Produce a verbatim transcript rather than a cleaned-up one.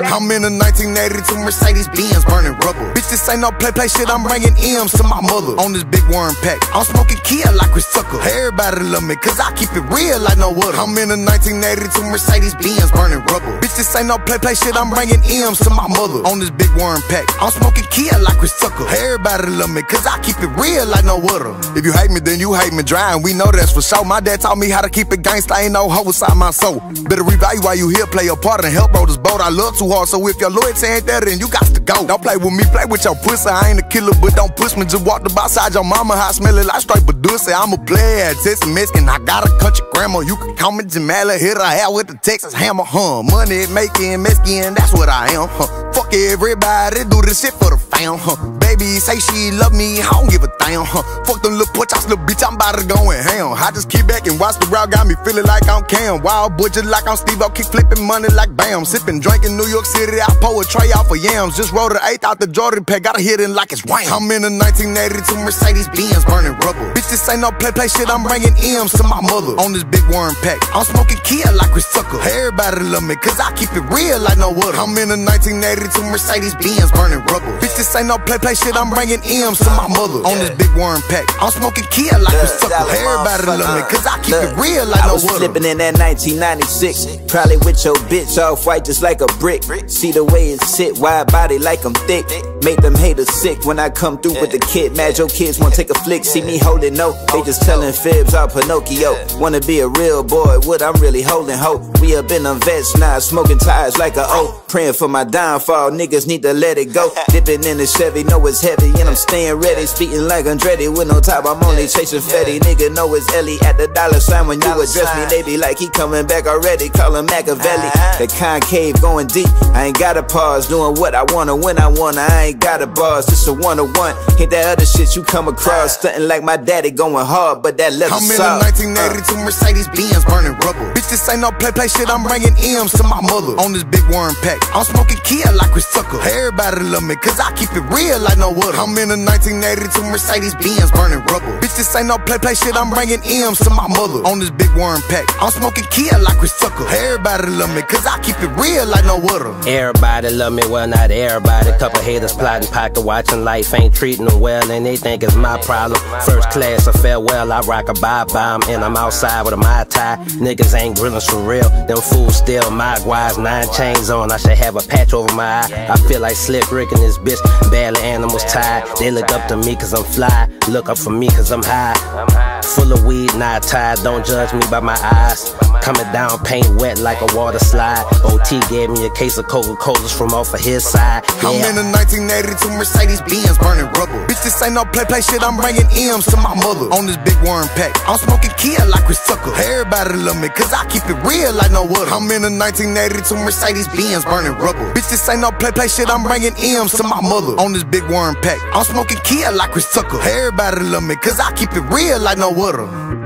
I'm in a nineteen eighty-two Mercedes Benz burning rubber. Bitch, this ain't no play play shit, I'm bringing M's to my mother. On this big worm pack, I'm smoking Kia like Chris Tucker. Everybody love me, cause I keep it real like no other. I'm in a nineteen eighty-two Mercedes Benz burning rubber. Bitch, this ain't no play play shit, I'm bringing M's to my mother. On this big worm pack, I'm smoking Kia like Chris Tucker. Everybody love me, cause I keep it real like no other. If you hate me, then you hate me dry, and we know that's for sure. My dad taught me how to keep it gangsta, ain't no hoe inside my soul. Better revalue while you here, play a part and help roll this boat. I love too hard, so if your loyalty ain't there, then you got to go. Don't play with me, play with your pussy. I ain't a killer, but don't push me. Just walk the outside your mama house, smell it like straight Badussy. I'm a player, Texas Mexican. I got a country grandma. You can call me Jamala, hit her hair with the Texas hammer, huh? Money making Mexican, that's what I am, huh? Fuck everybody, do this shit for the fam, huh? Baby say she love me, I don't give a damn, huh? Fuck them little punch ass little bitch, I'm about to go and ham. I just keep back and watch the route, got me feeling like I'm Cam. Wild boy just like I'm Steve-O, kick flipping money like bam. Sipping, drinking New York City, I pour a tray out for yams. Just rolled an eighth out the Jordan pack, gotta hit it like it's wham. I'm in a nineteen eighty-two Mercedes Benz burning rubber. Bitch, this ain't no play play shit, I'm bringing M's to my mother. On this big worm pack, I'm smoking Kia like Chris Tucker. Everybody love me, cause I keep it real like no other. I'm in a nineteen eighty-two Mercedes Benz burning rubber. Bitch, this ain't no play play shit, I'm bringing M's to my mother. On this big worm pack, I'm smoking Kia like Chris Tucker. Everybody love me, cause I keep it real like no other. I was flipping in that nineteen ninety-six, probably with your bitch off white just like a brick. See the way it sit, wide body like I'm thick. Make them haters sick when I come through with the kid. Mad your kids wanna take a flick, see me holding no. They just telling fibs out Pinocchio. Wanna be a real boy, what I'm really holding hope. We up in them vets now, smoking tires like a O. Praying for my downfall, niggas need to let it go. Dipping in the Chevy, know it's heavy, and I'm staying ready. Speaking like Andretti, with no top, I'm only chasing Fetty. Nigga know it's Ellie at the dollar sign. When you address me, they be like, he coming back already. Call him Machiavelli. The concave going deep, I ain't gotta pause. Doing what I wanna, when I wanna, I ain't gotta bars. Just a one-on-one, hit that other shit you come across. Stunting like my daddy going hard, but that level I'm in soft. a nineteen eighty-two uh. Mercedes Benz burning rubber. Bitch, this ain't no play play shit, I'm bringing M's to my mother. On this big worm pack, I'm smoking Kia like Chris Tucker. Everybody love me, cause I keep it real like no other. I'm in a nineteen eighty-two Mercedes Benz burning rubber. Bitch, this ain't no play play shit, I'm bringing M's to my mother. On this big worm pack, I'm smoking Kia like Chris Tucker. Everybody love me, cause I keep it real like no other. Everybody love me, well not everybody. Couple haters plotting, pocket watching, life ain't treating them well, and they think it's my problem. First class or farewell, I rock a bye-bye, and I'm outside with a Mai Tai. Niggas ain't grillin' for real, them fools still my guys. Nine chains on, I should have a patch over my eye. I feel like Slick Rick and this bitch, barely animals tied. They look up to me cause I'm fly, look up for me cause I'm high. Full of weed, not tied, don't judge me by my eyes. Coming down, paint wet like a water slide. O T gave me a case of Coca-Colas from off of his side. Yeah. I'm in a nineteen eighty-two Mercedes Benz burning rubber. Bitch, this ain't no play play shit, I'm bringing M's to my mother. On this big worm pack, I'm smoking Kia like Chris Tucker. Everybody love me, cause I keep it real like no other. I'm in a nineteen eighty-two Mercedes Benz burning rubber. Bitch, this ain't no play play shit, I'm bringing M's to my mother. On this big worm pack, I'm smoking Kia like Chris Tucker. Everybody love me, cause I keep it real like no other.